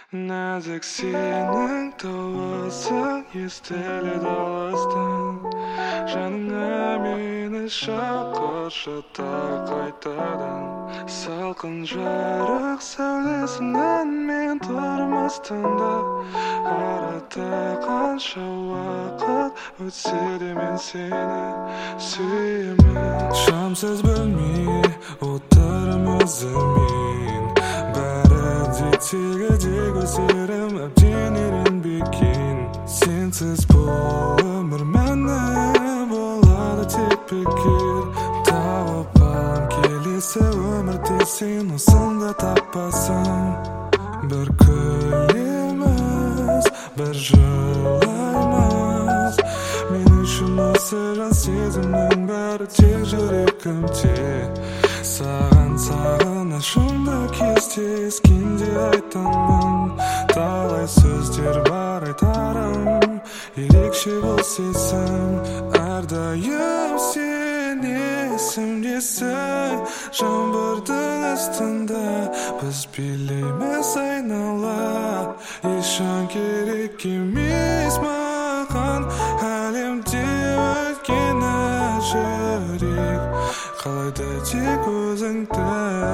нәзік сенің дауысың естіледі алыстан. Жаныңа мені шақыршы қайтадан. Салқын жарық сәулесінен мен тұрмастан да. Арада қанша уақыт өтсе де мен сені сүйемін. Шамсыз бөлме отырым өзімен, бәрі де тегі көздерім әбден үйренбеген. Сенсіз бұл өмір мәні болады тек бекер. Тауып алам келесі өмірде сен осында таппасаң. Бір күлеміз, бір жылаймыз. Мен үшін осы жан сезімнің бәрі тек жүрегімде. Саған сағынышымды кезде ескенде айтамын. Талай сөздер бар айтарым, ерекше бұл сезім. Әрдайым сен есімдесің, жаңбырдың астында біз билейміз айнала. Ешан керек емес маған әлемде өткені жүрек қалайды тек өзіңді.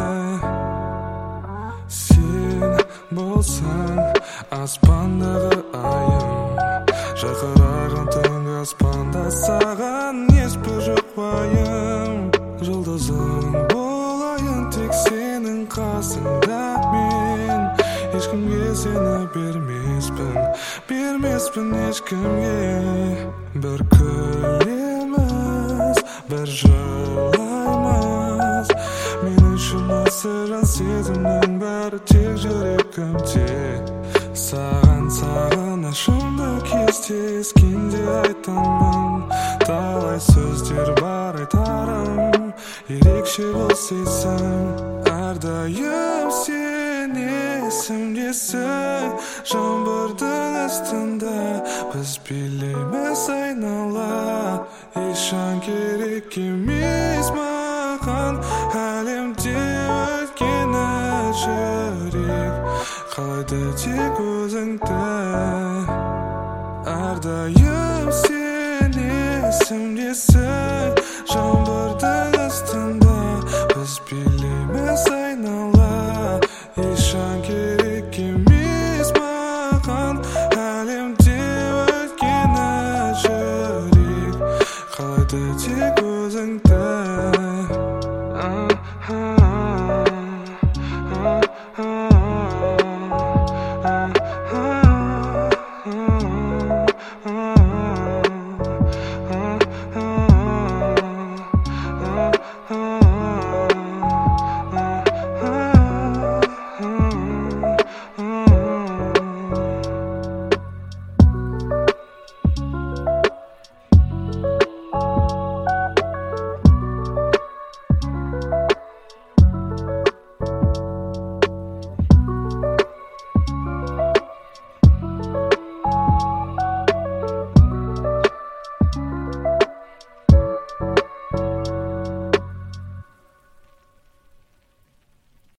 Сен болсаң аспандағы айым, жарқыраған түнгі аспанда саған ешбір жоқ уайым. Жұлдызың болайын тек сенің қасыңда мен. Ешкімге сені бермеспін ешкімге. Бір күлеміз, бір жылаймыз. Мен үшін осы жан сезімнің бәрі тек жүрегімде. Саған сағынышымды кезде ескенде айтамын. Талай сөздер бар айтарым, ерекше бұл сезім. Әрдайым сен есімдесің, жаңбырдың астында біз билейміз айнала. Ешан керек емес маған әлемде өткені жүрек қалайды тек өзіңді. Әрдайым сен есімдесің, жаңбырдың астында біз билейміз